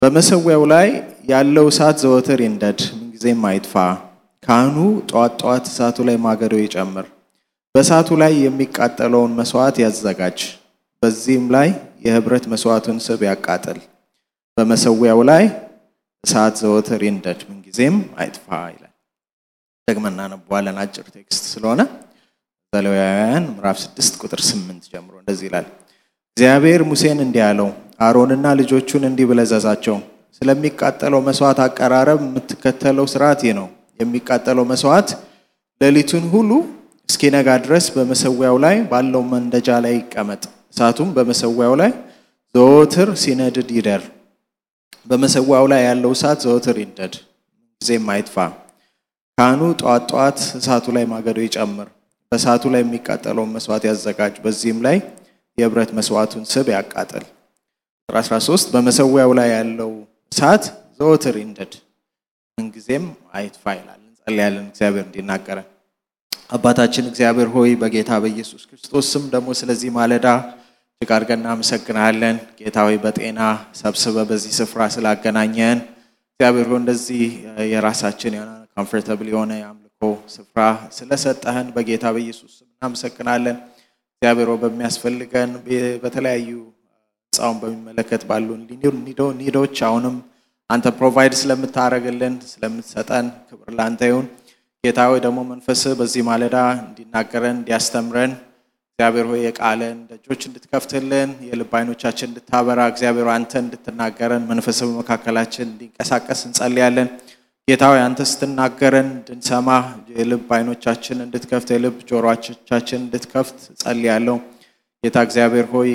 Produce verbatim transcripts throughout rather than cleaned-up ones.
በመሰዊያው ላይ ያለው እሳት ዘወትር ይንደድ ምንጊዜም አይጥፋ ካህኑ ጧት ጧት እሳቱ ላይ ማገዶ ይጨምር በእሳቱ ላይ የሚቃጠለውን መስዋዕት ያዘጋጅ በዚህም ላይ የህብረት መስዋዕቱን ስብ ያቃጥል በመሰዊያው ላይ እሳት ዘወትር ይንደድ ምንጊዜም አይጥፋ ይላል። ደግመና እናነባዋለን አጭር ቴክስት ስለሆነ ዘሌዋውያን ምዕራፍ ስድስት ቁጥር ስምንት ጀምሮ እንደዚህ ይላል። እግዚአብሔር ሙሴን እንዲህ አለው አሮንና ልጆቹን እንዲህ ብለህ እዘዛቸው ስለሚቃጠለው መስዋዕት አቀራረብ የምትከተለው ሥርዓት ይህ ነው። የሚቃጠለው መስዋዕት ሌሊቱን ሁሉ እስኪነጋ ድረስ በመሰዊያው ላይ ባለው መንደጃ ላይ ይቀመጥ እሳቱም በመሰዊያው ላይ ዘወትር ሲነድድ ይደር በመሰዊያው ላይ ያለው እሳት ዘወትር ይንደድ ምንጊዜም አይጥፋ ካህኑ ጧት ጧት እሳቱ ላይ ማገዶ ይጨምር በእሳቱ ላይ የሚቃጠለውን መስዋዕት ያዘጋጅ በዚህም ላይ የህብረት መስዋዕቱን ስብ ያቃጥል። አስራ ሶስት በመሰዊያው ላይ ያለው እሳት ዘወትር ይንደድ ምንጊዜም አይጥፋ ይላል። እንጸልያለን እግዚአብሔር እንዲናገረን። አባታችን እግዚአብሔር ሆይ በጌታ በኢየሱስ ክርስቶስ ስም ደግሞ ስለዚህ ማለዳ እጅግ አድርገን እናመሰግናለን። ጌታ ሆይ በጤና ሰብስበ በዚህ ስፍራ ስላገናኘን እግዚአብሔር ሆይ እንደዚህ የራሳችን የሆነ ኮምፎርታብል የሆነ የአምልኮ ስፍራ ስለሰጠህን በጌታ በኢየሱስ ስም እናመሰግናለን። እግዚአብሔር ሆይ በሚያስፈልገን በተለያዩ ጻውን በሚመለከት ባሉን ኒዶች አሁንም አንተ ፕሮቫይድ ስለምታረግልን ስለምትሰጠን ክብር ላንተ ይሁን። ጌታ ሆይ ደግሞ መንፈስ በዚህ ማለዳ እንዲናገረን እንዲያስተምረን እግዚአብሔር ሆይ የቃልን ደጆች እንድትከፍትልን የልብ አይኖቻችን እንድታበራ እግዚአብሔር አንተ እንድትናገረን መንፈስ በመካከላችን እንዲንቀሳቀስ እንጸልያለን። ጌታ ሆይ አንተ ስትናገረን እንድንሰማ የልብ አይኖቻችን እንድትከፍት የልብ ጆሮአችን እንድትከፍት ጸልያለሁ። ጌታ እግዚአብሔር ሆይ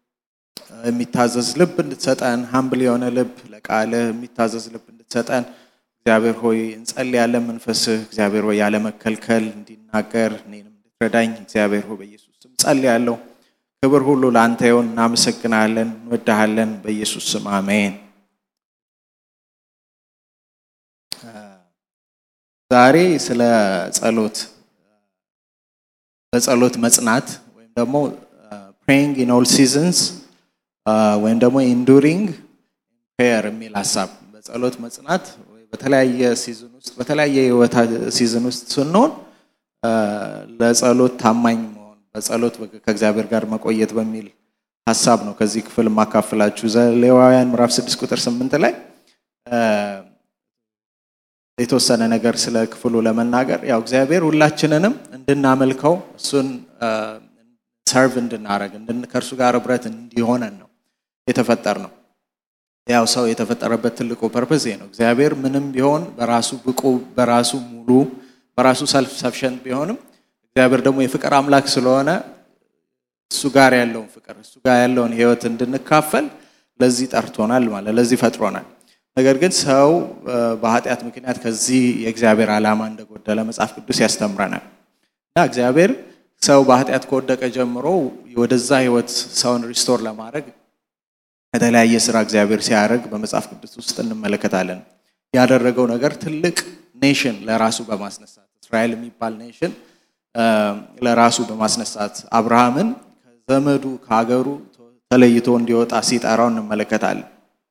የሚታዘዝ ልብ እንድትሰጠን ሃምብል የሆነ ልብ ለቃልህ የሚታዘዝ ልብ እንድትሰጠን እግዚአብሔር ሆይ እንጸልያለን። መንፈስህ እግዚአብሔር ሆይ ያለ መከልከል እንዲናገር እኔንም እንድትረዳኝ እግዚአብሔር ሆይ በኢየሱስ ስም ጸልያለሁ። ክብር ሁሉ ላንተ ይሁን። እናመሰግናለን፣ እንወድሃለን በኢየሱስ ስም አሜን። ዛሬ ስለ ጸሎት በጸሎት መጽናት ወይም ደግሞ praying in all seasons ወይም ደግሞ enduring prayer የሚል ሐሳብ በጸሎት መጽናት በተለያየ ሲዝን ውስጥ በተለያየ ህይወት ሲዝን ውስጥ ስንሆን ለጸሎት ታማኝ መሆን በጸሎት ከእግዚአብሔር ጋር መቆየት በሚል ሐሳብ ነው ከዚህ ክፍል ማካፈላችሁ። ዘሌዋውያን ምዕራፍ ስድስት ቁጥር ስምንት ላይ የተወሰነ ነገር ስለ ክፍሉ ለመናገር ያው እግዚአብሔር ሁላችንንም እንድናመልከው እሱን ሰርቭ እንድናረግ ከእርሱ ጋር ህብረት እንዲሆነን ነው የተፈጠርነው። ያው ሰው የተፈጠረበት ትልቁ ፐርፐዝ ነው። እግዚአብሔር ምንም ቢሆን በራሱ ብቁ በራሱ ሙሉ በራሱ ሰልፍ ሰፊሸንት ቢሆንም እግዚአብሔር ደግሞ የፍቅር አምላክ ስለሆነ እሱ ጋር ያለውን ፍቅር እሱ ጋር ያለውን ህይወት እንድንካፈል ለዚህ ጠርቶናል ማለት ለዚህ ፈጥሮናል። ነገር ግን ሰው በኃጢአት ምክንያት ከዚህ የእግዚአብሔር ዓላማ እንደጎደለ መጽሐፍ ቅዱስ ያስተምረናል። እና እግዚአብሔር ሰው በኃጢአት ከወደቀ ጀምሮ ወደዛ ህይወት ሰውን ሪስቶር ለማድረግ የተለያየ ስራ እግዚአብሔር ሲያደርግ በመጽሐፍ ቅዱስ ውስጥ እንመለከታለን። ያደረገው ነገር ትልቅ ኔሽን ለራሱ በማስነሳት እስራኤል የሚባል ኔሽን ለራሱ በማስነሳት አብርሃምን ከዘመዱ ከሀገሩ ተለይቶ እንዲወጣ ሲጠራው እንመለከታለን።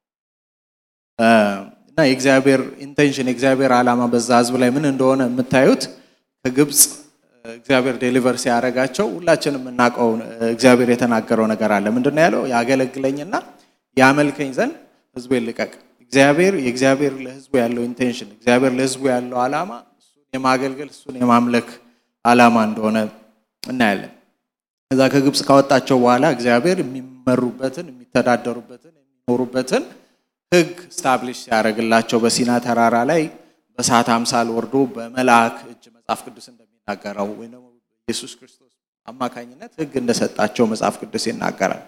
እና የእግዚአብሔር ኢንቴንሽን የእግዚአብሔር ዓላማ በዛ ህዝብ ላይ ምን እንደሆነ የምታዩት ከግብጽ እግዚአብሔር ዴሊቨር ሲያረጋቸው ሁላችንም እናቀው እግዚአብሔር የተናገረው ነገር አለ። ምንድነው ያለው? ያገለግለኝና ያመልከኝ ዘንድ ህዝቡ ይልቀቅ። እግዚአብሔር የእግዚአብሔር ለህዝቡ ያለው ኢንቴንሽን እግዚአብሔር ለህዝቡ ያለው ዓላማ እሱን የማገልገል እሱን የማምለክ ዓላማ እንደሆነ እናያለን። ከዛ ከግብጽ ካወጣቸው በኋላ እግዚአብሔር የሚመሩበትን የሚተዳደሩበትን የሚኖሩበትን ህግ ስታብሊሽ ሲያደርግላቸው በሲና ተራራ ላይ በእሳት አምሳል ወርዶ በመላእክ እጅ መጽሐፍ ቅዱስ እንደሚናገረው ወይንም ኢየሱስ ክርስቶስ አማካኝነት ህግ እንደሰጣቸው መጽሐፍ ቅዱስ ይናገራል።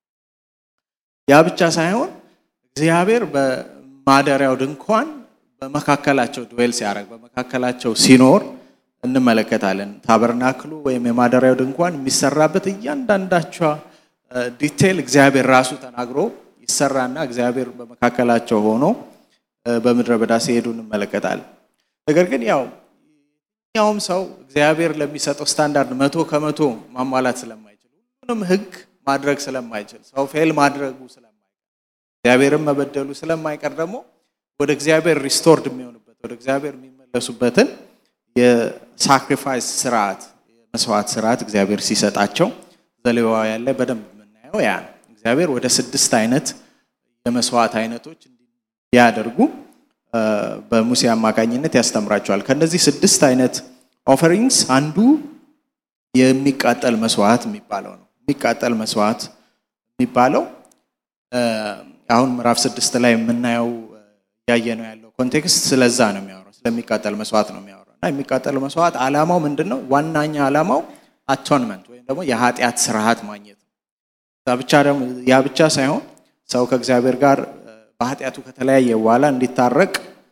ያ ብቻ ሳይሆን እግዚአብሔር በማደሪያው ድንኳን በመካከላቸው ድዌል ሲያደርግ በመካከላቸው ሲኖር እንመለከታለን። ታበርናክሉ ወይም የማደሪያው ድንኳን የሚሰራበት እያንዳንዳቸው ዲቴል እግዚአብሔር ራሱ ተናግሮ ይሰራና እግዚአብሔር በመካከላቸው ሆኖ በመድረ በዳ ሲሄዱ እንመለከታለን። ነገር ግን ያው ያውም ሰው እግዚአብሔር ለሚሰጠው ስታንዳርድ መቶ ከመቶ ማሟላት ስለማይችል ሁሉንም ህግ ማድረግ ስለማይችል ሰው ፌል ማድረጉ ስለማይችል እግዚአብሔርን መበደሉ ስለማይቀር ደግሞ ወደ እግዚአብሔር ሪስቶርድ የሚሆንበት ወደ እግዚአብሔር የሚመለሱበትን የሳክሪፋይስ ስርዓት የመስዋዕት ስርዓት እግዚአብሔር ሲሰጣቸው ዘሌዋውያን ላይ በደንብ የምናየው ያ እግዚአብሔር ወደ ስድስት አይነት የመስዋዕት አይነቶች እንዲያደርጉ በሙሴ አማካኝነት ያስተምራቸዋል። ከነዚህ ስድስት አይነት ኦፈሪንግስ አንዱ የሚቃጠል መስዋዕት የሚባለው ነው። የሚቃጠል መስዋዕት የሚባለው አሁን ምዕራፍ ስድስት ላይ የምናየው ያየነው ያለው ኮንቴክስት ስለዛ ነው የሚያወራው፣ ስለሚቃጠል መስዋዕት ነው የሚያወራው። እና የሚቃጠል መስዋዕት ዓላማው ምንድነው? ዋናኛ ዓላማው አቶንመንት ወይም ደግሞ የኃጢአት ስርዓት ማግኘት ነው። ያ ብቻ ደግሞ ያ ብቻ ሳይሆን ሰው ከእግዚአብሔር ጋር በኃጢአቱ ከተለያየ በኋላ እንዲታረቅ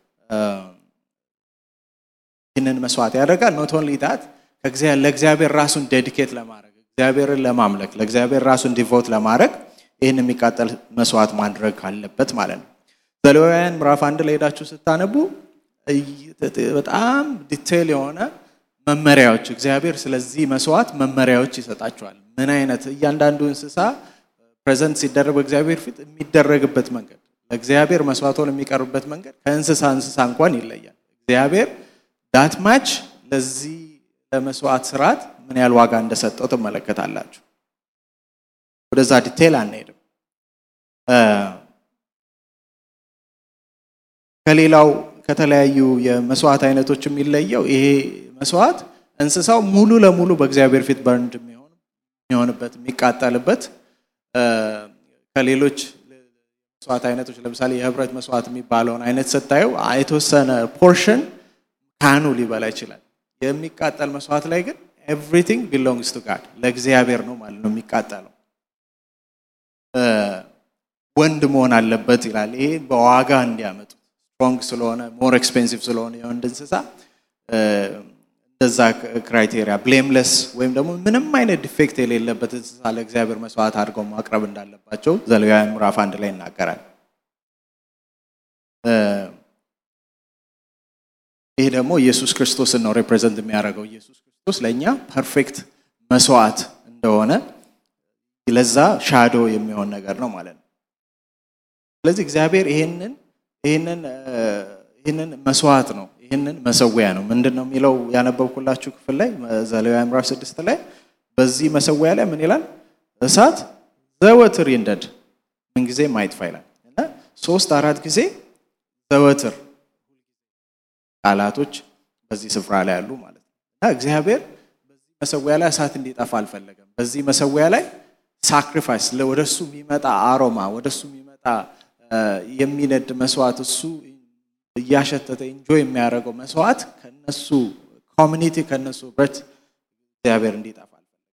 ይህንን መስዋዕት ያደርጋል። ኖት ኦንሊ ዳት ከእግዚአብሔር ለእግዚአብሔር ራሱን ዴዲኬት ለማድረግ እግዚአብሔርን ለማምለክ ለእግዚአብሔር ራሱን ዲቮት ለማድረግ ይህን የሚቃጠል መስዋዕት ማድረግ አለበት ማለት ነው። ዘሌዋውያን ምዕራፍ አንድ ላይ ሄዳችሁ ስታነቡ በጣም ዲቴይል የሆነ መመሪያዎች እግዚአብሔር ስለዚህ መስዋዕት መመሪያዎች ይሰጣቸዋል። ምን አይነት እያንዳንዱ እንስሳ ፕሬዘንት ሲደረግ እግዚአብሔር ፊት የሚደረግበት መንገድ ለእግዚአብሔር መስዋዕት ሆኖ የሚቀርብበት መንገድ ከእንስሳ እንስሳ እንኳን ይለያል። እግዚአብሔር ዳት ማች ለዚህ ለመስዋዕት ስርዓት ምን ያህል ዋጋ እንደሰጠው ተመለከታላችሁ። ወደዛ ዲቴይል አንሄድም። ከሌላው ከተለያዩ የመስዋዕት አይነቶች የሚለየው ይሄ መስዋዕት እንስሳው ሙሉ ለሙሉ በእግዚአብሔር ፊት በርንድ የሚሆን የሚሆንበት የሚቃጠልበት ከሌሎች መስዋዕት አይነቶች ለምሳሌ የህብረት መስዋዕት የሚባለውን አይነት ስታዩ የተወሰነ ፖርሽን ካህኑ ሊበላ ይችላል። የሚቃጠል መስዋዕት ላይ ግን everything belongs to God ለእግዚአብሔር ነው ማለት ነው የሚቃጠለው። ወንድ መሆን አለበት ይላል። ይሄ በዋጋ እንዲያመጡ ስትሮንግ ስለሆነ ሞር ኤክስፔንሲቭ ስለሆነ የወንድ እንስሳ እንደዛ ክራይቴሪያ ብሌምለስ ወይም ደግሞ ምንም አይነት ዲፌክት የሌለበት እንስሳ ለእግዚአብሔር መስዋዕት አድርገው ማቅረብ እንዳለባቸው ዘሌዋውያን ምዕራፍ አንድ ላይ ይናገራል። ይሄ ደግሞ ኢየሱስ ክርስቶስን ነው ሪፕሬዘንት የሚያደርገው። ኢየሱስ ክርስቶስ ለኛ ፐርፌክት መስዋዕት እንደሆነ ለዛ ሻዶ የሚሆን ነገር ነው ማለት ነው። ስለዚህ እግዚአብሔር ይሄንን ይሄንን ይሄንን መስዋዕት ነው ይሄንን መሰዊያ ነው ምንድነው የሚለው ያነበብኩላችሁ ክፍል ላይ ዘሌዋውያን ምዕራፍ ስድስት ላይ በዚህ መሰዊያ ላይ ምን ይላል? እሳት ዘወትር ይንደድ ምን ጊዜ ማይጥፋ ይላል። እና ሶስት አራት ጊዜ ዘወትር ቃላቶች በዚህ ስፍራ ላይ ያሉ ማለት ነው። እና እግዚአብሔር በዚህ መሰዊያ ላይ እሳት እንዲጠፋ አልፈለገም። በዚህ መሰዊያ ላይ ሳክሪፋይስ ለወደሱ የሚመጣ አሮማ ወደሱ የሚመጣ የሚነድ መስዋዕት እሱ ያሸተተ ኢንጆይ የሚያደርገው መስዋዕት ከነሱ ኮሚኒቲ ከነሱ ብረት እግዚአብሔር እንዲጠፋ አልፈለገም።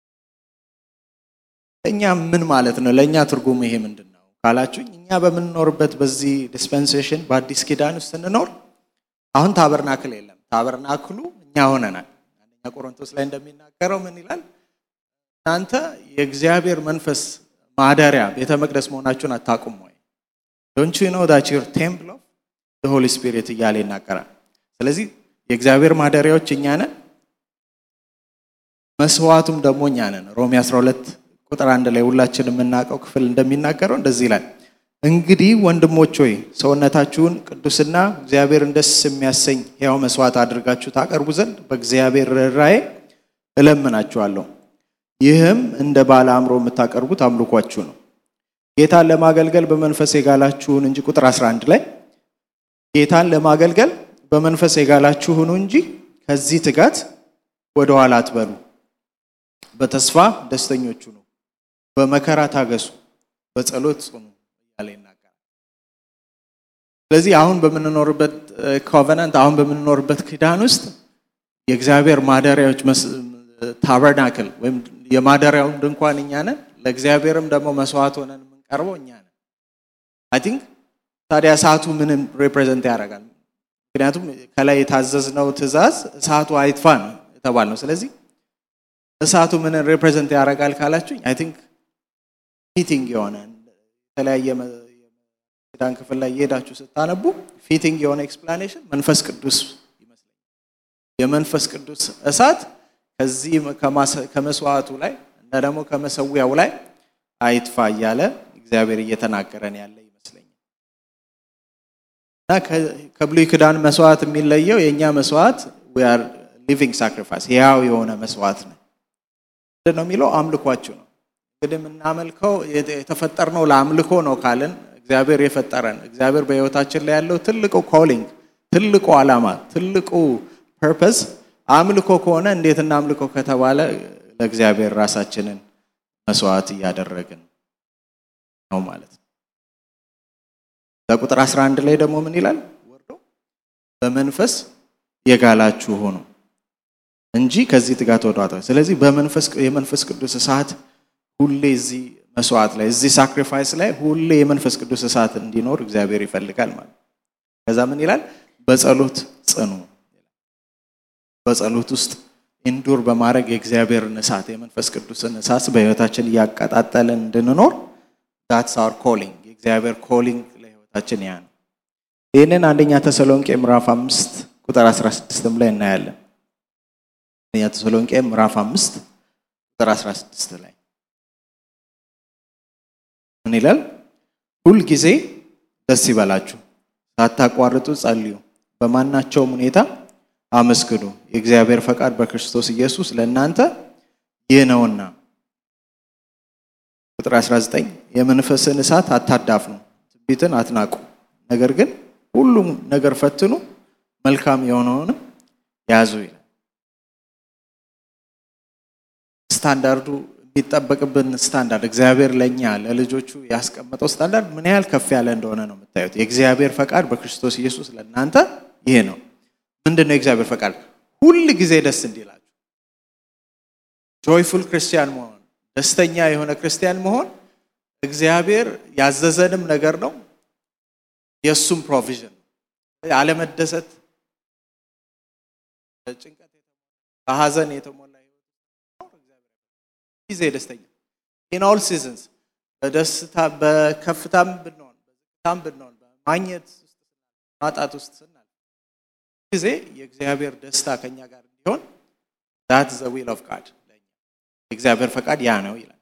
እኛ ምን ማለት ነው? ለኛ ትርጉሙ ይሄ ምንድነው ካላችሁኝ እኛ በመንኖርበት በዚህ ዲስፔንሴሽን በአዲስ ኪዳን ውስጥ እንኖር አሁን ታበርናክል የለም። ታበርናክሉ እኛ ሆነናል። አንደኛ ቆሮንቶስ ላይ እንደሚናገረው ምን ይላል? እናንተ የእግዚአብሔር መንፈስ ማደሪያ ቤተ መቅደስ መሆናችሁን አታውቁም ወይ? Don't you know that you're temple of the Holy Spirit እያለ ይናገራል። ስለዚህ የእግዚአብሔር ማደሪያዎች እኛ ነን፣ መስዋዕቱም ደግሞ እኛ ነን። ሮሜ አስራ ሁለት ቁጥር አንድ ላይ ሁላችንም የምናውቀው ክፍል እንደሚናገረው እንደዚህ ይላል፣ እንግዲህ ወንድሞች ሆይ ሰውነታችሁን ቅዱስና እግዚአብሔርን ደስ የሚያሰኝ ሕያው መስዋዕት አድርጋችሁ ታቀርቡ ዘንድ በእግዚአብሔር ርኅራኄ እለምናችኋለሁ። ይህም እንደ ባለ አእምሮ የምታቀርቡት አምልኳችሁ ነው። ጌታን ለማገልገል በመንፈስ የጋላችሁን እንጂ ቁጥር አስራ አንድ ላይ ጌታን ለማገልገል በመንፈስ የጋላችሁ ሁኑ እንጂ ከዚህ ትጋት ወደ ኋላ አትበሉ። በተስፋ ደስተኞች ሁኑ፣ በመከራ ታገሱ፣ በጸሎት ጽኑ እያለ ይናገራል። ስለዚህ አሁን በምንኖርበት ኮቨናንት አሁን በምንኖርበት ኪዳን ውስጥ የእግዚአብሔር ማደሪያዎች ታበርናክል ወይም የማደሪያው ድንኳን እኛ ነን። ለእግዚአብሔርም ደግሞ መስዋዕት ሆነን የምንቀርበው እኛ ነን። አይ ቲንክ ታዲያ እሳቱ ምንም ሪፕሬዘንት ያደርጋል? ምክንያቱም ከላይ የታዘዝነው ትእዛዝ እሳቱ አይጥፋ ነው የተባልነው። ስለዚህ እሳቱ ምንን ሪፕሬዘንት ያደርጋል ካላችሁኝ አይ ቲንክ ፊቲንግ የሆነ የተለያየ ኪዳን ክፍል ላይ የሄዳችሁ ስታነቡ ፊቲንግ የሆነ ኤክስፕላኔሽን መንፈስ ቅዱስ ይመስለኛል። የመንፈስ ቅዱስ እሳት ከዚህ ከመስዋዕቱ ላይ እና ደግሞ ከመሰዊያው ላይ አይጥፋ እያለ እግዚአብሔር እየተናገረን ያለ ይመስላል። እና ከብሉይ ኪዳን መስዋዕት የሚለየው የኛ መስዋዕት we are living sacrifice ያው የሆነ መስዋዕት ነው እንደነው የሚለው አምልኳችሁ ነው እንግዲህ የምናመልከው የተፈጠርነው ለአምልኮ ነው ካልን እግዚአብሔር የፈጠረን እግዚአብሔር በህይወታችን ላይ ያለው ትልቁ ኮሊንግ ትልቁ ዓላማ ትልቁ ፐርፐስ አምልኮ ከሆነ እንዴት እናምልኮ ከተባለ ለእግዚአብሔር ራሳችንን መስዋዕት ያደረግን ነው ማለት ነው በቁጥር አስራ አንድ ላይ ደግሞ ምን ይላል ወርዶ በመንፈስ የጋላችሁ ሆኖ እንጂ ከዚህ ጥጋት ወጣጣ ስለዚህ በመንፈስ የመንፈስ ቅዱስ እሳት ሁሌ እዚህ መስዋዕት ላይ እዚህ ሳክሪፋይስ ላይ ሁሌ የመንፈስ ቅዱስ እሳት እንዲኖር እግዚአብሔር ይፈልጋል ማለት ከዛ ምን ይላል በጸሎት ጽኑ በጸሎት ውስጥ ኢንዱር በማድረግ የእግዚአብሔርን እሳት የመንፈስ ቅዱስን እሳት በህይወታችን ያቀጣጣለን እንድንኖር that's our calling የእግዚአብሔር calling ለህይወታችን ያ ነው ይሄንን አንደኛ ተሰሎንቄ ምዕራፍ አምስት ቁጥር አስራ ስድስት ላይ እናያለን አንደኛ ተሰሎንቄ ምዕራፍ አምስት ቁጥር አስራ ስድስት ላይ ምን ይላል ሁሉ ጊዜ ደስ ይበላችሁ ሳታቋርጡ ጸልዩ በማናቸውም ሁኔታ አመስግኑ የእግዚአብሔር ፈቃድ በክርስቶስ ኢየሱስ ለእናንተ ይህ ነውና ቁጥር አስራ ዘጠኝ የመንፈስን እሳት አታዳፍኑ ትንቢትን አትናቁ ነገር ግን ሁሉም ነገር ፈትኑ መልካም የሆነውን ያዙ ይላል ስታንዳርዱ የሚጠበቅብን ስታንዳርድ እግዚአብሔር ለኛ ለልጆቹ ያስቀመጠው ስታንዳርድ ምን ያህል ከፍ ያለ እንደሆነ ነው የምታዩት የእግዚአብሔር ፈቃድ በክርስቶስ ኢየሱስ ለእናንተ ይሄ ነው ምንድነው የእግዚአብሔር ፈቃድ ሁሉ ጊዜ ደስ እንዲላችሁ joyful ክርስቲያን መሆን ደስተኛ የሆነ ክርስቲያን መሆን እግዚአብሔር ያዘዘንም ነገር ነው የሱም ፕሮቪዥን አለመደሰት ጭንቀት የተሞላ ሐዘን የተሞላ ህይወት እግዚአብሔር ጊዜ ደስተኛ in all seasons በደስታ በከፍታም ብንሆን በዝቅታም ብንሆን በማግኘት ውስጥ ማጣት ውስጥ ስናል ጊዜ የእግዚአብሔር ደስታ ከኛ ጋር እንዲሆን that's the will of God ለኛ የእግዚአብሔር ፈቃድ ያ ነው ይላል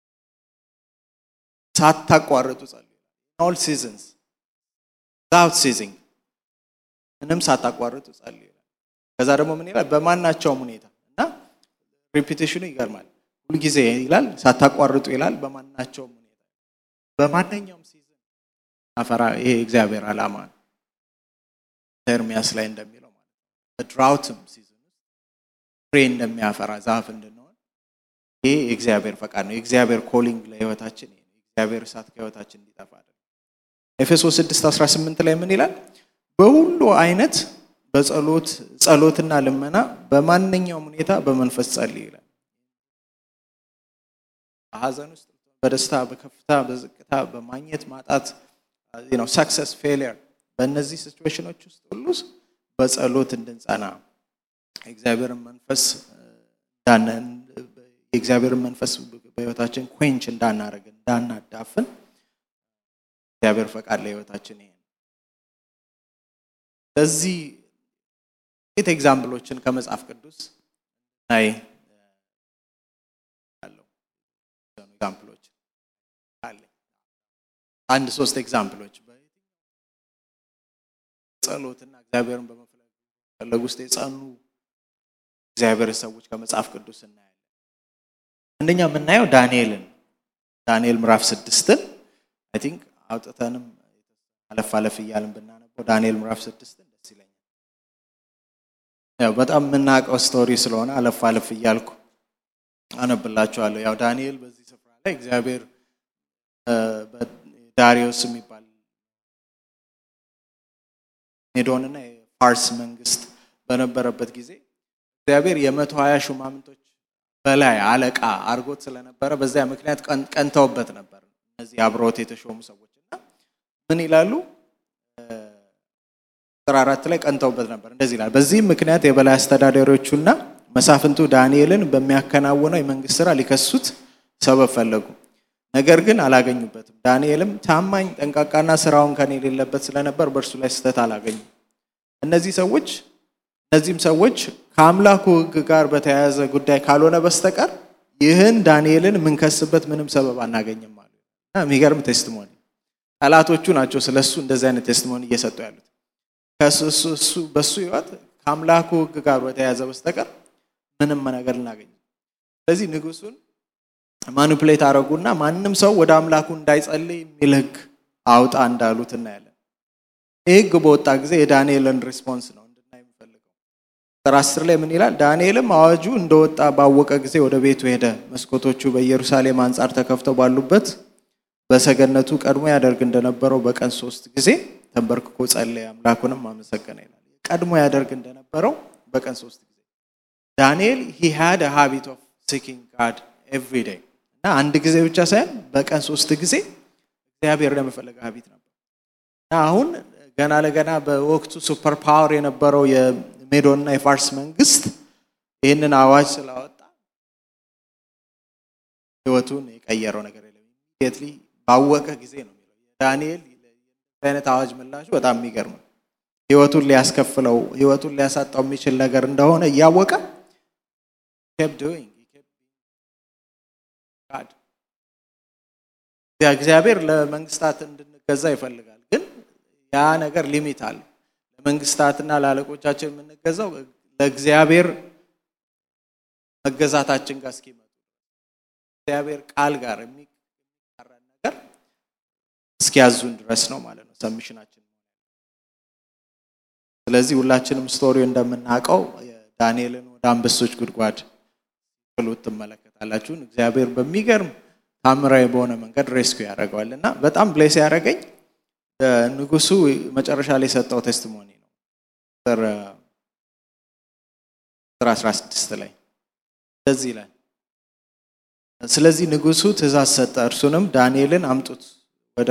ሳታቋርጡ ጸልዩ in all seasons without ceasing ምንም ሳታቋርጡ ጸልዩ ይላል ከዛ ደግሞ ምን ይላል በማናቸውም ሁኔታ እና ሪፒቲሽኑ ይገርማል ሁሉ ጊዜ ይላል ሳታቋርጡ ይላል በማናቸውም ሁኔታ በማንኛውም ሲዝን አፈራ ይሄ እግዚአብሔር ዓላማ ነው ኤርሚያስ ላይ እንደሚለው ማለት በድራውትም ሲዝን ፍሬ እንደሚያፈራ ዛፍ እንድንሆን ይሄ የእግዚአብሔር ፈቃድ ነው የእግዚአብሔር ኮሊንግ ለህይወታችን ይሄ የእግዚአብሔር እሳት ከህይወታችን እንዲጠፋ አይደለም ኤፌሶስ ስድስት አስራ ስምንት ላይ ምን ይላል በሁሉ አይነት በጸሎት ጸሎትና ልመና በማንኛውም ሁኔታ በመንፈስ ጸልዩ ይላል ሐዘን ውስጥ በደስታ በከፍታ በዝቅታ በማግኘት ማጣት you know success failure በእነዚህ ሲቹዌሽኖች ውስጥ ሁሉ በጸሎት እንድንጸና እግዚአብሔርን መንፈስ ዳነን እግዚአብሔርን መንፈስ በህይወታችን ኩዌንች እንዳናረግ እንዳናዳፍን እግዚአብሔር ፈቃድ ለህይወታችን ይሄ ለዚህ ጥቂት ኤግዛምፕሎችን ከመጽሐፍ ቅዱስ ናይ አለው ኤግዛምፕሎች አለ አንድ ሶስት ኤግዛምፕሎች ጸሎትና እግዚአብሔርን በመፈለግ ውስጥ የጻኑ እግዚአብሔር ሰዎች ከመጽሐፍ ቅዱስ እናያለን አንደኛ የምናየው ዳንኤልን ዳንኤል ምዕራፍ ስድስት አይ ቲንክ አውጥተንም አለፍ አለፍ ይያልን ብናነበው ዳንኤል ምዕራፍ ስድስት ደስ ይለኛል ያው በጣም የምናውቀው ስቶሪ ስለሆነ አለፍ አለፍ ይያልኩ አነብላችኋለሁ ያው ዳንኤል በዚህ ስፍራ ላይ እግዚአብሔር ዳሪዮስ የሚባል ሜዶንና የፋርስ መንግስት በነበረበት ጊዜ እግዚአብሔር የመቶ ሀያ ሹማምንቶች በላይ አለቃ አርጎት ስለነበረ በዚያ ምክንያት ቀንተውበት ነበር እነዚህ አብሮት የተሾሙ ሰዎችና ምን ይላሉ ቁጥር አራት ላይ ቀንተውበት ነበር እንደዚህ ይላል በዚህ ምክንያት የበላይ አስተዳዳሪዎቹና መሳፍንቱ ዳንኤልን በሚያከናውነው የመንግስት ሥራ ሊከሱት ሰበብ ፈለጉ ነገር ግን አላገኙበትም ዳንኤልም ታማኝ ጠንቃቃና ስራውን ከኔ የሌለበት ስለነበር በእርሱ ላይ ስተት አላገኙ እነዚህ ሰዎች እነዚህም ሰዎች ከአምላኩ ሕግ ጋር በተያያዘ ጉዳይ ካልሆነ በስተቀር ይህን ዳንኤልን ምንከስበት ምንም ሰበብ አናገኝም ማለት ነው የሚገርም ቴስቲሞኒ ጠላቶቹ ናቸው ስለሱ እንደዚህ አይነት ቴስቲሞኒ እየሰጡ ያሉት ከሱሱ በሱ ህይወት ከአምላኩ ህግ ጋር በተያያዘ በስተቀር ምንም ነገር ልናገኝ። ስለዚህ ንጉሱን ማኒፑሌት አደረጉና ማንንም ሰው ወደ አምላኩ እንዳይጸልይ የሚል ህግ አውጣ እንዳሉት እናያለን። ይህ ህግ በወጣ ጊዜ የዳንኤልን ሪስፖንስ ነው እንድናይ የምፈልገው። ቁጥር አስር ላይ ምን ይላል? ዳንኤልም አዋጁ እንደወጣ ባወቀ ጊዜ ወደ ቤቱ ሄደ። መስኮቶቹ በኢየሩሳሌም አንጻር ተከፍተው ባሉበት በሰገነቱ ቀድሞ ያደርግ እንደነበረው በቀን ሶስት ጊዜ ተንበርክኮ ጸለየ፣ አምላኩንም አመሰገነ ይላል። ቀድሞ ያደርግ እንደነበረው በቀን ሶስት ጊዜ። ዳንኤል he had a habit of seeking God every day እና አንድ ጊዜ ብቻ ሳይሆን በቀን ሶስት ጊዜ እግዚአብሔር ለመፈለግ ሀቢት ነበር። እና አሁን ገና ለገና በወቅቱ ሱፐር ፓወር የነበረው የሜዶንና የፋርስ መንግስት ይህንን አዋጅ ስላወጣ ህይወቱን የቀየረው ነገር የለም። ኢሚዲየትሊ ባወቀ ጊዜ ነው የሚለው ዳንኤል። አይነት አዋጅ ምላሹ በጣም የሚገርም ነው። ህይወቱን ሊያስከፍለው ህይወቱን ሊያሳጣው የሚችል ነገር እንደሆነ እያወቀ kept doing he kept God እግዚአብሔር ለመንግስታት እንድንገዛ ይፈልጋል፣ ግን ያ ነገር ሊሚት አለ። ለመንግስታትና ለአለቆቻችን የምንገዛው ለእግዚአብሔር መገዛታችን ጋር እስኪመጡ እግዚአብሔር ቃል ጋር የሚቃረን ነገር እስኪያዙን ድረስ ነው ማለት ነው ሰብሚሽናችን። ስለዚህ ሁላችንም ስቶሪው እንደምናውቀው ዳንኤልን ወደ አንበሶች ጉድጓድ ጥሎት ተመለከታላችሁ። እግዚአብሔር በሚገርም ታምራዊ በሆነ መንገድ ሬስኪው ያደርገዋልና በጣም ብሌስ ያደረገኝ ንጉሱ መጨረሻ ላይ ሰጠው ቴስቲሞኒ ነው። ቁጥር አስራ ስድስት ላይ እንደዚህ ይላል። ስለዚህ ንጉሱ ትእዛዝ ሰጠ፣ እርሱንም ዳንኤልን አምጡት ወደ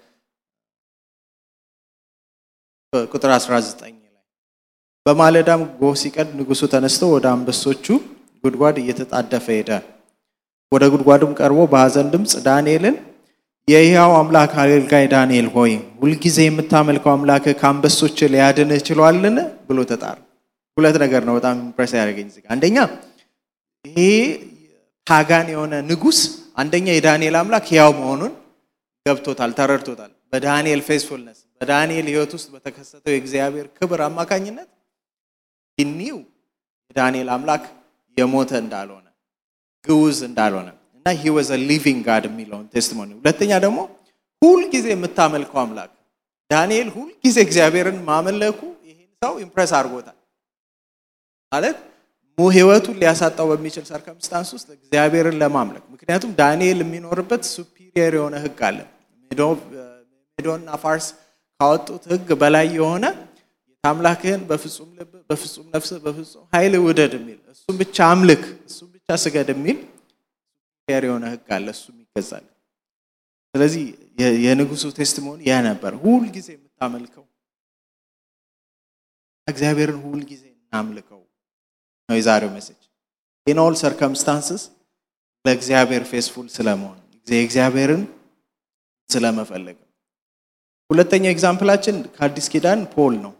ቁጥር አስራ ዘጠኝ ላይ በማለዳም ጎህ ሲቀድ ንጉሱ ተነስቶ ወደ አንበሶቹ ጉድጓድ እየተጣደፈ ሄደ። ወደ ጉድጓዱም ቀርቦ በሐዘን ድምጽ ዳንኤልን የሕያው አምላክ አገልጋይ ዳንኤል ሆይ ሁልጊዜ የምታመልከው አምላክ ከአንበሶች ሊያድንህ ችሏልን ብሎ ተጣራ። ሁለት ነገር ነው በጣም ኢምፕሬስ ያደረገኝ እዚህ ጋር። አንደኛ ይሄ ታጋን የሆነ ንጉስ አንደኛ የዳንኤል አምላክ ሕያው መሆኑን ገብቶታል፣ ተረድቶታል። በዳንኤል ፌስፉልነስ በዳንኤል ህይወት ውስጥ በተከሰተው የእግዚአብሔር ክብር አማካኝነት ይኒው የዳንኤል አምላክ የሞተ እንዳልሆነ ግውዝ እንዳልሆነ እና he was a living God የሚለውን ቴስቲሞኒ። ሁለተኛ ደግሞ ሁሉ ጊዜ የምታመልከው አምላክ ዳንኤል ሁሉ ጊዜ እግዚአብሔርን ማመለኩ ይሄን ሰው ኢምፕሬስ አድርጎታል ማለት ሙ ህይወቱን ሊያሳጣው በሚችል ሰርከምስታንስ ውስጥ እግዚአብሔርን ለማምለክ። ምክንያቱም ዳንኤል የሚኖርበት ሱፒሪየር የሆነ ህግ አለ። ሜዶንና ፋርስ ካወጡት ህግ በላይ የሆነ አምላክህን በፍጹም ልብ በፍጹም ነፍስ በፍጹም ኃይል ውደድ የሚል እሱም ብቻ አምልክ እሱም ብቻ ስገድ የሚል ሱፒሪየር የሆነ ህግ አለ፣ እሱም ይገዛል። ስለዚህ የንጉሱ ቴስቲሞኒ ያ ነበር። ሁሉ ጊዜ የምታመልከው እግዚአብሔርን ሁሉ ጊዜ እናምልከው ነው የዛሬው ሜሴጅ። in all circumstances ለእግዚአብሔር ፌስፉል ስለመሆን እግዚአብሔርን ስለመፈለግ። ሁለተኛ ኤግዛምፕላችን ከአዲስ ኪዳን ፖል ነው።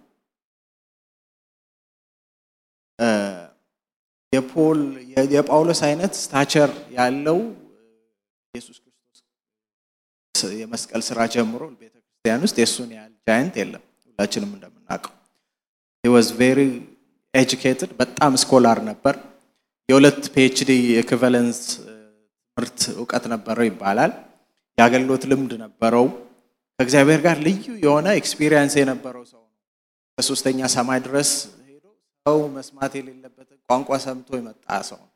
የፖል የጳውሎስ አይነት ስታቸር ያለው ኢየሱስ ክርስቶስ የመስቀል ስራ ጀምሮ ቤተክርስቲያን ውስጥ የሱን ያህል ጃይንት የለም ሁላችንም እንደምናውቀው። he was very educated በጣም ስኮላር ነበር። የሁለት ፒኤችዲ ኢኩቫለንስ ትምህርት ዕውቀት ነበረው ይባላል። ያገለሎት ልምድ ነበረው። ከእግዚአብሔር ጋር ልዩ የሆነ ኤክስፒሪየንስ የነበረው ሰው ነው። በሶስተኛ ሰማይ ድረስ ሄዶ ሰው መስማት የሌለበት ቋንቋ ሰምቶ የመጣ ሰው ነው።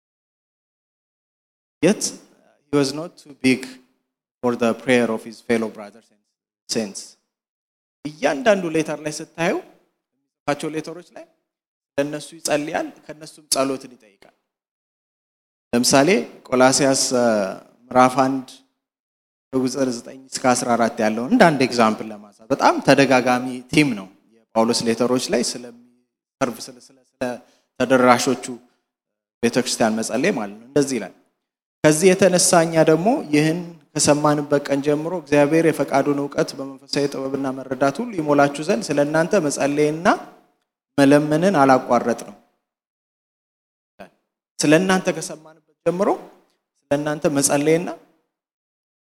yet he was not too big for the prayer of his fellow brothers and saints. እያንዳንዱ ሌተር ላይ ስታዩ ካቸው ሌተሮች ላይ ለነሱ ይጸልያል፣ ከነሱም ጸሎትን ይጠይቃል። ለምሳሌ ቆላሲያስ ምዕራፍ አንድ ከቁጥር ዘጠኝ እስከ አስራ አራት ያለው እንደ አንድ ኤግዛምፕል ለማሳየት በጣም ተደጋጋሚ ቲም ነው የጳውሎስ ሌተሮች ላይ ስለሚሰርቭ ስለ ስለ ተደራሾቹ ቤተክርስቲያን መጸለይ ማለት ነው። እንደዚህ ይላል። ከዚህ የተነሳኛ ደግሞ ይህን ከሰማንበት ቀን ጀምሮ እግዚአብሔር የፈቃዱን ዕውቀት በመንፈሳዊ ጥበብና መረዳት ሁሉ ይሞላችሁ ዘንድ ስለናንተ መጸለይና መለመንን አላቋረጥ ነው። ስለናንተ ከሰማንበት ጀምሮ ስለናንተ መጸለይና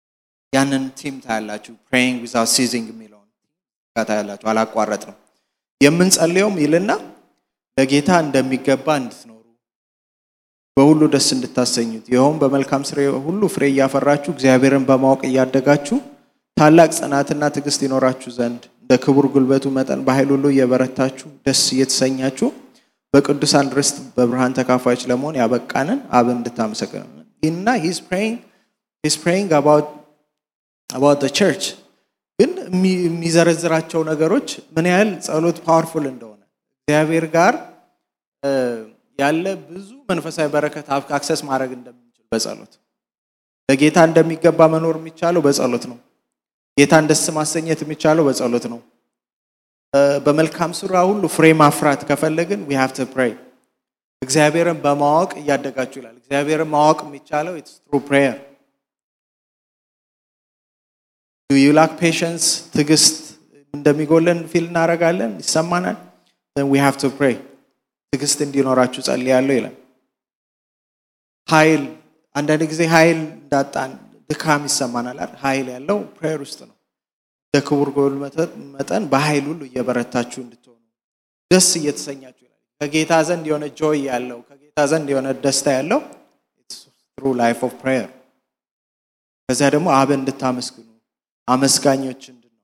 ያንን ቲም ታያላችሁ praying without ceasing የሚለውን ታያላችሁ አላቋረጥ ነው። የምንጸልየውም ይልና ለጌታ እንደሚገባ እንድትኖሩ በሁሉ ደስ እንድታሰኙት ይሁን በመልካም ስራ ሁሉ ፍሬ ያፈራችሁ እግዚአብሔርን በማወቅ ያደጋችሁ ታላቅ ጽናትና ትዕግስት ይኖራችሁ ዘንድ እንደ ክቡር ጉልበቱ መጠን በኃይል ሁሉ እየበረታችሁ ደስ እየተሰኛችሁ በቅዱሳን ርስት በብርሃን ተካፋዮች ለመሆን ያበቃንን አብ እንድታመሰግኑ እና he's praying he's praying about about the church ግን የሚዘረዝራቸው ነገሮች ምን ያህል ጸሎት ፓወርፉል እንደሆነ እግዚአብሔር ጋር ያለ ብዙ መንፈሳዊ በረከት አክሰስ ማድረግ እንደምንችል በጸሎት ለጌታ እንደሚገባ መኖር የሚቻለው በጸሎት ነው ጌታን ደስ ማሰኘት የሚቻለው በጸሎት ነው በመልካም ስራ ሁሉ ፍሬ ማፍራት ከፈለግን we have to pray እግዚአብሔርን በማወቅ ያደጋችሁ ይላል እግዚአብሔርን ማወቅ የሚቻለው it's through prayer do you lack patience ትዕግስት እንደሚጎለን ፊል እናረጋለን ይሰማናል then we have to pray ትዕግስት እንዲኖራችሁ ጸልያለሁ ይላል ኃይል አንዳንድ ጊዜ ኃይል እንዳጣን ድካም ይሰማናል አይደል ኃይል ያለው ፕሬየር ውስጥ ነው በክቡር ጉልበቱ መጠን በኃይል ሁሉ እየበረታችሁ እንድትሆኑ ደስ እየተሰኛችሁ ይላል ከጌታ ዘንድ የሆነ ጆይ ያለው ከጌታ ዘንድ የሆነ ደስታ ያለው it's through life of prayer ከዛ ደግሞ አብ እንድታመስግኑ አመስጋኞች እንድንሆን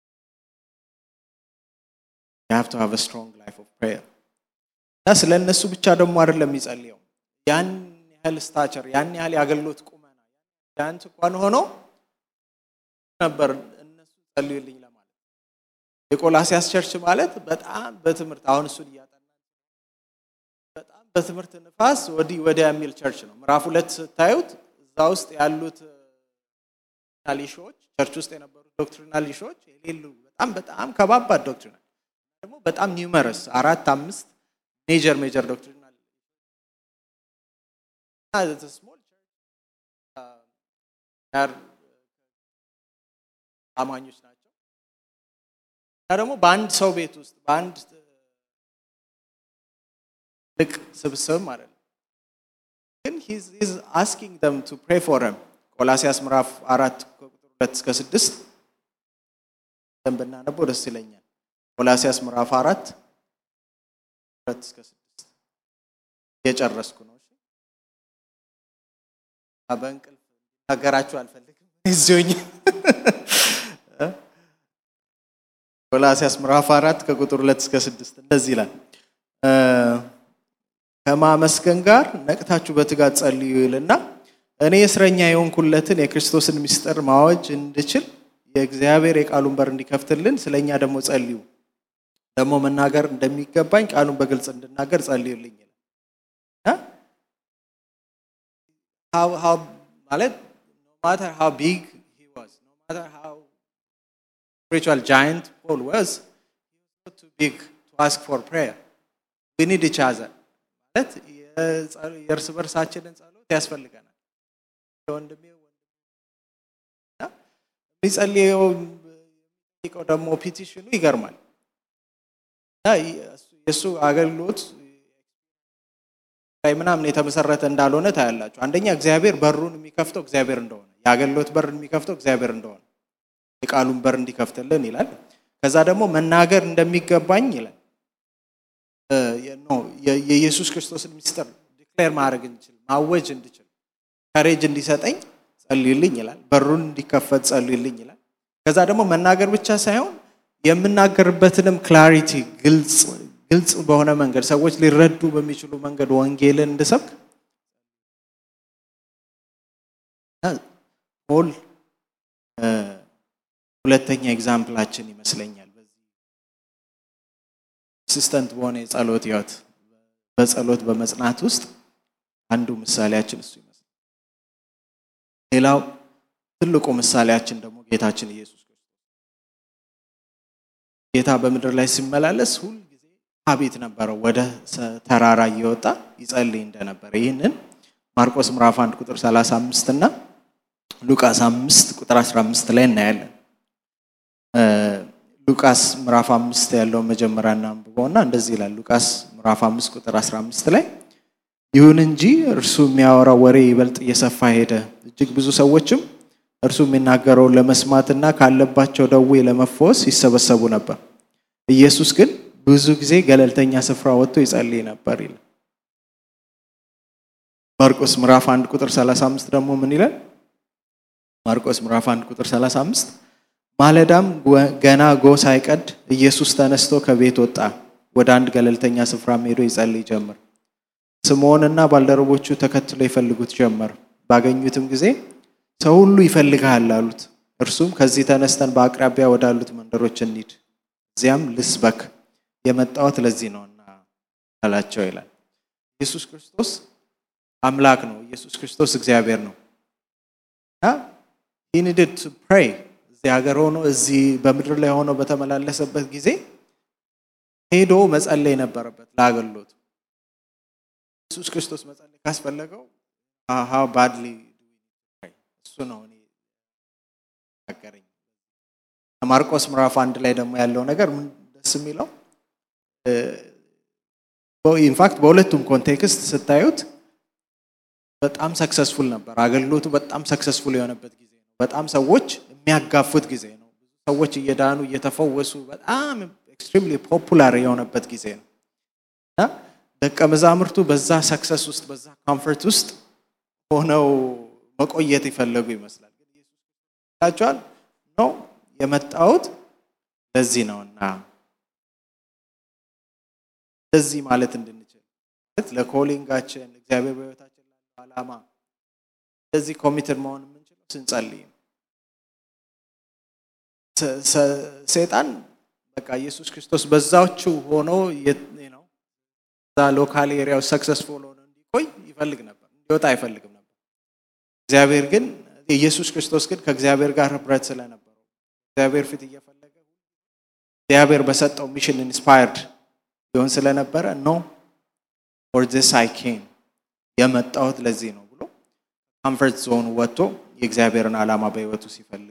you have to have a strong life of prayer እና ስለነሱ ብቻ ደግሞ አይደለም የሚጸልየው ያን ያህል ስታቸር ያን ያህል ያገልሎት ቁመና ያን እንኳን ሆኖ ነበር እነሱ ጸልዩልኝ ለማለት የቆላሲያስ ቸርች ማለት በጣም በትምህርት አሁን እሱ ያጠና በጣም በትምህርት ንፋስ ወዲ ወዲያ የሚል ቸርች ነው ምዕራፍ ሁለት ታዩት እዛ ውስጥ ያሉት ዶክትሪናል ቸርች ውስጥ የነበሩ ዶክትሪናል ኢሹዎች የሌሉ በጣም በጣም ከባባድ ዶክትሪናል ደግሞ በጣም ኒውመረስ አራት አምስት major major doctrinal as a small church are አማኞች ናቸው ደግሞ በአንድ ሰው ቤት ውስጥ በአንድ ልክ ስብስብ ማለት ነው ግን he is asking them to pray for him ቆላሲያስ ምዕራፍ አራት ቁጥር ሁለት እስከ ስድስት እንደምናነበው ደስ ይለኛል ቆላሲያስ ምዕራፍ አራት ሁለት እስከ ስድስት የጨረስኩ ነው እሺ አበንቅል ነገራችሁ አልፈልግም እዚሁኝ ቆላሲያስ ምዕራፍ አራት ከቁጥር ሁለት እስከ ስድስት እንደዚህ ይላል ከማመስገን ጋር ነቅታችሁ በትጋት ጸልዩ ይልና እኔ እስረኛ የሆንኩለትን የክርስቶስን ምስጢር ማወጅ እንድችል የእግዚአብሔር የቃሉን በር እንዲከፍትልን ስለኛ ደግሞ ጸልዩ ደግሞ መናገር እንደሚገባኝ ቃሉን በግልጽ እንድናገር ጸልዩልኝ ይላል how how ማለት no matter how big he was no matter how spiritual giant Paul was he was not too big to ask for prayer we need each other ማለት የእርስ በርሳችንን ጸሎት ያስፈልገናል ወንድሜ ወንድሜ ቢጸልየው ይቆ ደግሞ ፒቲሽኑ ይገርማል የሱ አገልግሎት ላይ ምናምን የተመሰረተ እንዳልሆነ ታያላችሁ አንደኛ እግዚአብሔር በሩን የሚከፍተው እግዚአብሔር እንደሆነ ያገልግሎት በር የሚከፍተው እግዚአብሔር እንደሆነ የቃሉን በር እንዲከፍትልን ይላል ከዛ ደግሞ መናገር እንደሚገባኝ ይላል ኖ የኢየሱስ ክርስቶስን ምስጢር ዲክሌር ማድረግ እንችል ማወጅ እንድችል ካሬጅ እንዲሰጠኝ ጸልዩልኝ ይላል በሩን እንዲከፈት ጸልዩልኝ ይላል ከዛ ደግሞ መናገር ብቻ ሳይሆን የምናገርበትንም ክላሪቲ ግልጽ ግልጽ በሆነ መንገድ ሰዎች ሊረዱ በሚችሉ መንገድ ወንጌልን እንድሰብክ ፖል ሁለተኛ ኤግዛምፕላችን ይመስለኛል በዚህ ሲስተንት በሆነ የጸሎት ህይወት በጸሎት በመጽናት ውስጥ አንዱ ምሳሌያችን እሱ ይመስላል ሌላው ትልቁ ምሳሌያችን ደግሞ ጌታችን ኢየሱስ ጌታ በመድር ላይ ሲመላለስ ሁሉ ጊዜ ሀቢት ነበር ወደ ተራራ እየወጣ ይጸልይ እንደነበር ይሄንን ማርቆስ ምዕራፍ አንድ ቁጥር ሰላሳ አምስት እና ሉቃስ አምስት ቁጥር አስራ አምስት ላይ እናያለን ሉቃስ ምዕራፍ አምስት ያለው መጀመሪያና አንብበውና እንደዚህ ይላል ሉቃስ ምዕራፍ አምስት ቁጥር አስራ አምስት ላይ ይሁን እንጂ እርሱ የሚያወራው ወሬ ይበልጥ እየሰፋ ሄደ እጅግ ብዙ ሰዎችም እርሱ የሚናገረው ለመስማትና ካለባቸው ደዌ ለመፈወስ ይሰበሰቡ ነበር ኢየሱስ ግን ብዙ ጊዜ ገለልተኛ ስፍራ ወጥቶ ይጸልይ ነበር ይላል። ማርቆስ ምዕራፍ አንድ ቁጥር ሰላሳ አምስት ደግሞ ምን ይላል? ማርቆስ ምዕራፍ አንድ ቁጥር ሰላሳ አምስት ማለዳም ገና ጎህ ሳይቀድ ኢየሱስ ተነስቶ ከቤት ወጣ፣ ወደ አንድ ገለልተኛ ስፍራ ሄዶ ይጸልይ ጀመር። ስምዖንና ባልደረቦቹ ተከትሎ ይፈልጉት ጀመር። ባገኙትም ጊዜ ሰው ሁሉ ይፈልጋል አሉት። እርሱም ከዚህ ተነስተን በአቅራቢያ ወዳሉት መንደሮች እንሂድ፣ እዚያም ልስበክ የመጣሁት ለዚህ ነውና አላቸው ይላል። ኢየሱስ ክርስቶስ አምላክ ነው። ኢየሱስ ክርስቶስ እግዚአብሔር ነው። he needed to pray እዚህ ሀገር ሆኖ እዚህ በምድር ላይ ሆኖ በተመላለሰበት ጊዜ ሄዶ መጸለይ ነበረበት ለአገልግሎቱ። ኢየሱስ ክርስቶስ መጸለይ ካስፈለገው how badly do we pray? እሱ ነው እኔ ያገረኝ። ማርቆስ ምዕራፍ አንድ ላይ ደግሞ ያለው ነገር ምን ደስ የሚለው ኢንፋክት በሁለቱም ኮንቴክስት ስታዩት በጣም ሰክሰስፉል ነበር። አገልግሎቱ በጣም ሰክሰስፉል የሆነበት ጊዜ ነው። በጣም ሰዎች የሚያጋፉት ጊዜ ነው። ሰዎች እየዳኑ እየተፈወሱ በጣም ኤክስትሪምሊ ፖፑላር የሆነበት ጊዜ ነው። እና ደቀ መዛሙርቱ በዛ ሰክሰስ ውስጥ በዛ ኮምፎርት ውስጥ ሆነው መቆየት ይፈልጉ ይመስላል። ግን ኢየሱስ ታቻል ነው የመጣሁት ለዚህ ነውና ለዚህ ማለት እንድንችል ማለት ለኮሊንጋችን እግዚአብሔር በህይወታችን ላለው ዓላማ ለዚህ ኮሚትድ መሆን የምንችለው ስንጸልይ ነው። ሰይጣን በቃ ኢየሱስ ክርስቶስ በዛውቹ ሆኖ ነው ዛ ሎካል ኤሪያው ሰክሰስፉል ሆኖ እንዲቆይ ይፈልግ ነበር፣ እንዲወጣ አይፈልግም ነበር። እግዚአብሔር ግን ኢየሱስ ክርስቶስ ግን ከእግዚአብሔር ጋር ህብረት ስለነበረው እግዚአብሔር ፊት እየፈለገ እግዚአብሔር በሰጠው ሚሽን ኢንስፓየርድ ይሆን ስለነበረ ነው for this I came የመጣሁት ለዚህ ነው ብሎ ኮምፎርት ዞን ወጥቶ የእግዚአብሔርን ዓላማ በህይወቱ ሲፈልግ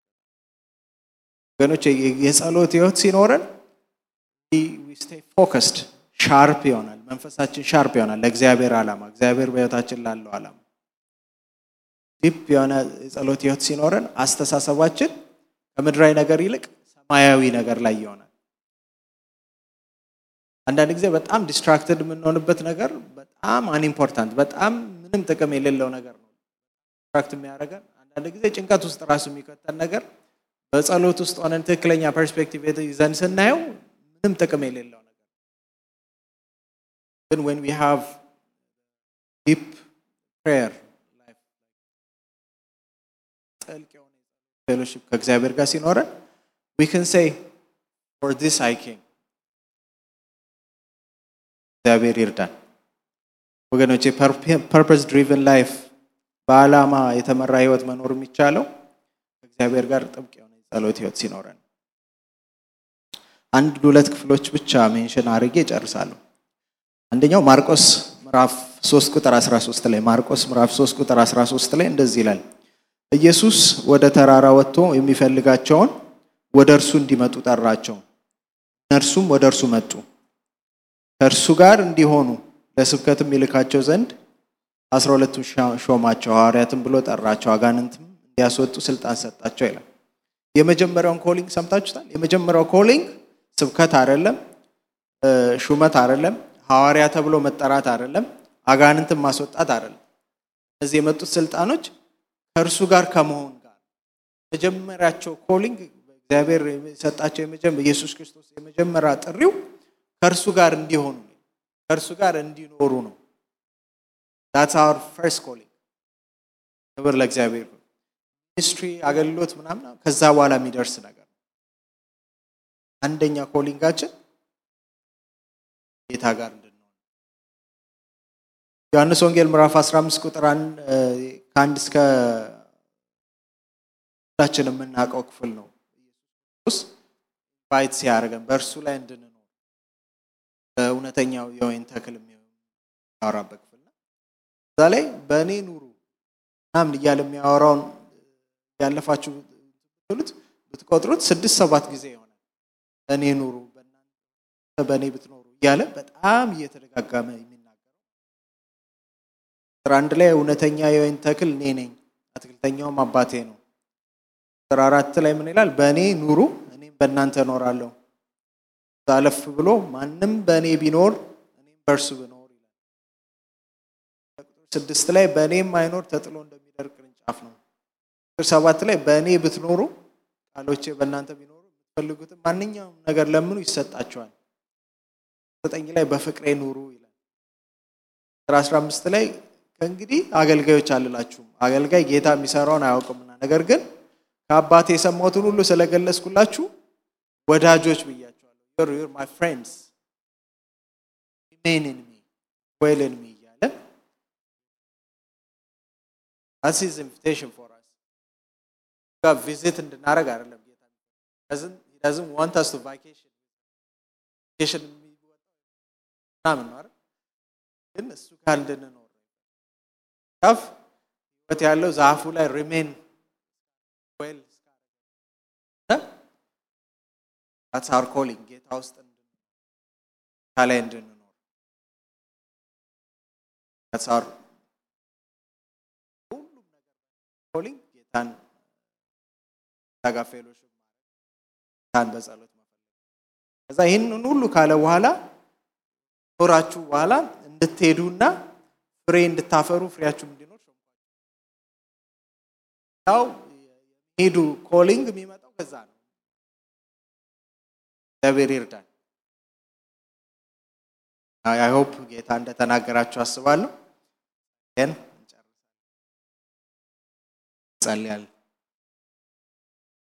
ወገኖች የጸሎት ህይወት ሲኖረን we stay focused sharp ይሆናል፣ መንፈሳችን sharp ይሆናል ለእግዚአብሔር ዓላማ፣ እግዚአብሔር በህይወታችን ላለው ዓላማ። ዲፕ የሆነ የጸሎት ህይወት ሲኖረን አስተሳሰባችን ከምድራዊ ነገር ይልቅ ሰማያዊ ነገር ላይ ይሆናል። አንዳንድ ጊዜ በጣም ዲስትራክትድ የምንሆንበት ነገር በጣም አንኢምፖርታንት በጣም ምንም ጥቅም የሌለው ነገር ነው ዲስትራክት የሚያደርገን። አንዳንድ ጊዜ ጭንቀት ውስጥ ራሱ የሚከተን ነገር በጸሎት ውስጥ ሆነን ትክክለኛ ፐርስፔክቲቭ ይዘን ስናየው ምንም ጥቅም የሌለው ነገር። ግን when we have deep prayer life ጥልቅ የሆነ ፌሎሺፕ ከእግዚአብሔር ጋር ሲኖረን we can say for this I came እግዚአብሔር ይርዳን ወገኖቼ። ፐርፐስ ድሪቨን ላይፍ በዓላማ የተመራ ህይወት መኖር የሚቻለው ከእግዚአብሔር ጋር ጥብቅ የሆነ ጸሎት ህይወት ሲኖረን። አንድ ሁለት ክፍሎች ብቻ ሜንሽን አድርጌ እጨርሳለሁ። አንደኛው ማርቆስ ምዕራፍ ሶስት ቁጥር አስራ ሶስት ላይ ማርቆስ ምዕራፍ ሶስት ቁጥር አስራ ሶስት ላይ እንደዚህ ይላል፣ ኢየሱስ ወደ ተራራ ወጥቶ የሚፈልጋቸውን ወደ እርሱ እንዲመጡ ጠራቸው፣ እነርሱም ወደ እርሱ መጡ። ከእርሱ ጋር እንዲሆኑ ለስብከትም ይልካቸው ዘንድ አስራ ሁለቱን ሾማቸው፣ ሐዋርያትም ብሎ ጠራቸው፣ አጋንንትም እንዲያስወጡ ስልጣን ሰጣቸው ይላል። የመጀመሪያውን ኮሊንግ ሰምታችሁታል። የመጀመሪያው ኮሊንግ ስብከት አይደለም፣ ሹመት አይደለም፣ ሐዋርያ ተብሎ መጠራት አይደለም፣ አጋንንትን ማስወጣት አይደለም። እዚህ የመጡት ስልጣኖች ከእርሱ ጋር ከመሆን ጋር መጀመሪያቸው ኮሊንግ እግዚአብሔር የሰጣቸው የመጀመሪያ ኢየሱስ ክርስቶስ የመጀመሪያ ጥሪው ከእርሱ ጋር እንዲሆኑ ነው፣ ከእርሱ ጋር እንዲኖሩ ነው። that's our first calling። ክብር ለእግዚአብሔር። ሚኒስትሪ አገልግሎት ምናምን ከዛ በኋላ የሚደርስ ነገር ነው። አንደኛ ኮሊንጋችን ጌታ ጋር እንድንሆን። ዮሐንስ ወንጌል ምዕራፍ አስራ አምስት ቁጥር አንድ እስከ ሁላችንም የምናውቀው ክፍል ነው። ኢየሱስ ባይት ሲያደርገን በእርሱ ላይ እንድንኖር በእውነተኛው የወይን ተክል የሚያወራበት ክፍል ነው። እዛ ላይ በእኔ ኑሩ ምናምን እያለ የሚያወራውን ያለፋችሁ ብትሉት ብትቆጥሩት ስድስት ሰባት ጊዜ ይሆናል። በእኔ ኑሩ በእናንተ በእኔ ብትኖሩ እያለ በጣም እየተደጋጋመ የሚናገረው። ቁጥር አንድ ላይ እውነተኛ የወይን ተክል እኔ ነኝ፣ አትክልተኛውም አባቴ ነው። ቁጥር አራት ላይ ምን ይላል? በእኔ ኑሩ እኔም በእናንተ እኖራለሁ። ዛለፍ ብሎ ማንም በእኔ ቢኖር እኔም በእርሱ ብኖር ይላል። ቁጥር ስድስት ላይ በእኔም አይኖር ተጥሎ እንደሚደርቅ ቅርንጫፍ ነው። ቁጥር ሰባት ላይ በእኔ ብትኖሩ ቃሎቼ በእናንተ ቢኖሩ የምትፈልጉትን ማንኛውም ነገር ለምኑ ይሰጣችኋል። ዘጠኝ ላይ በፍቅሬ ኑሩ ይላል። ቁጥር አስራ አምስት ላይ ከእንግዲህ አገልጋዮች አልላችሁም፣ አገልጋይ ጌታ የሚሰራውን አያውቅምና፣ ነገር ግን ከአባቴ የሰማሁትን ሁሉ ስለገለጽኩላችሁ ወዳጆች ብያችኋለሁ። you're, you're my friends, remain in me, dwell in me እያለ that's his invitation for us. ጋር ቪዚት እንድናደርግ አይደለም ጌታ doesn't he doesn't want us to vacation vacation ምናምን ነው አይደል? ግን እሱ ጋር እንድንኖር ዛፍ ህይወት ያለው ዛፉ ላይ ሪሜን ዌል that's our calling ጌታ ውስጥ እንድንኖር ታላይ እንድንኖር that's our ሁሉም ነገር calling ጌታን ታጋ ፌሎሺፕ ማለት ታን በጸሎት መፈለግ። ከዛ ይሄንን ሁሉ ካለ በኋላ ኖራችሁ በኋላ እንድትሄዱና ፍሬ እንድታፈሩ ፍሬያችሁ እንዲኖር ሸምኳችሁ። ያው ሄዱ ኮሊንግ የሚመጣው ከዛ ነው። እግዚአብሔር ይርዳን። I hope ጌታ እንደተናገራችሁ አስባለሁ። እንጨርሳለን። ጸልያለሁ።